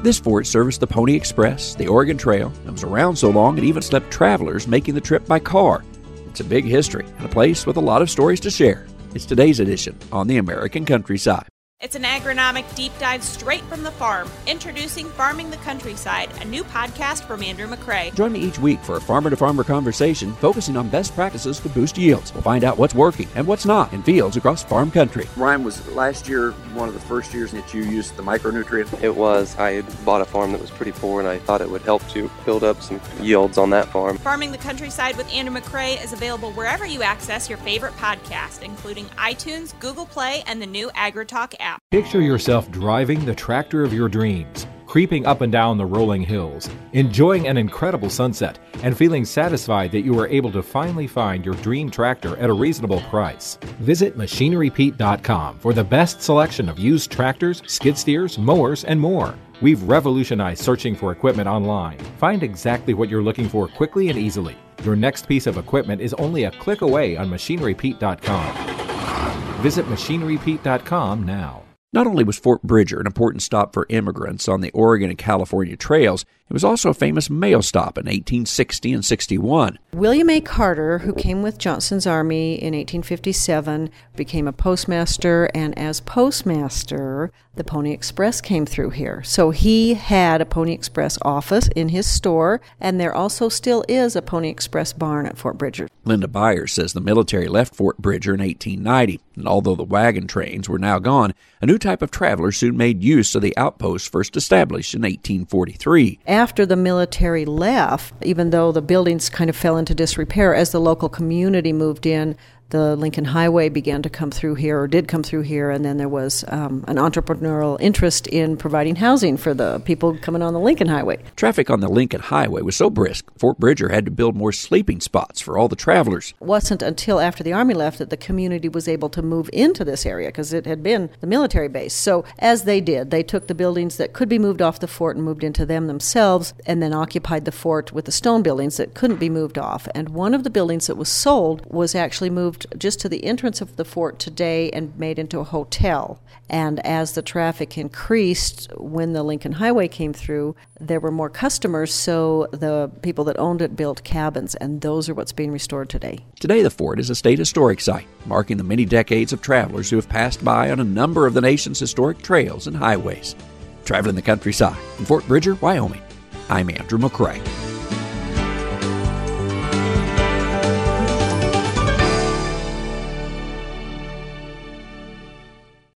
This fort serviced the Pony Express, the Oregon Trail, and was around so long it even slept travelers making the trip by car. It's a big history and a place with a lot of stories to share. It's today's edition on the American Countryside. It's an agronomic deep dive straight from the farm. Introducing Farming the Countryside, a new podcast from Andrew McCrae. Join me each week for a farmer-to-farmer conversation focusing on best practices to boost yields. We'll find out what's working and what's not in fields across farm country. Ryan, was last year one of the first years that you used the micronutrient? It was. I had bought a farm that was pretty poor, and I thought it would help to build up some yields on that farm. Farming the Countryside with Andrew McCrae is available wherever you access your favorite podcast, including iTunes, Google Play, and the new AgriTalk app. Picture yourself driving the tractor of your dreams, creeping up and down the rolling hills, enjoying an incredible sunset, and feeling satisfied that you were able to finally find your dream tractor at a reasonable price. Visit MachineryPete.com for the best selection of used tractors, skid steers, mowers, and more. We've revolutionized searching for equipment online. Find exactly what you're looking for quickly and easily. Your next piece of equipment is only a click away on MachineryPete.com. Visit MachineryPete.com now. Not only was Fort Bridger an important stop for immigrants on the Oregon and California trails, it was also a famous mail stop in 1860 and 61. William A. Carter, who came with Johnson's Army in 1857, became a postmaster, and as postmaster, the Pony Express came through here. So he had a Pony Express office in his store, and there also still is a Pony Express barn at Fort Bridger. Linda Byers says the military left Fort Bridger in 1890, and although the wagon trains were now gone, a new type of traveler soon made use of the outpost first established in 1843. After the military left, even though the buildings kind of fell into disrepair, as the local community moved in, the Lincoln Highway began to come through here, or did come through here, and then there was an entrepreneurial interest in providing housing for the people coming on the Lincoln Highway. Traffic on the Lincoln Highway was so brisk, Fort Bridger had to build more sleeping spots for all the travelers. It wasn't until after the Army left that the community was able to move into this area, because it had been the military base. So as they did, they took the buildings that could be moved off the fort and moved into them themselves, and then occupied the fort with the stone buildings that couldn't be moved off. And one of the buildings that was sold was actually moved just to the entrance of the fort today and made into a hotel. And as the traffic increased when the Lincoln Highway came through, there were more customers, so the people that owned it built cabins, and those are what's being restored today. Today the fort is a state historic site, marking the many decades of travelers who have passed by on a number of the nation's historic trails and highways. Traveling the countryside in Fort Bridger, Wyoming, I'm Andrew McCrae.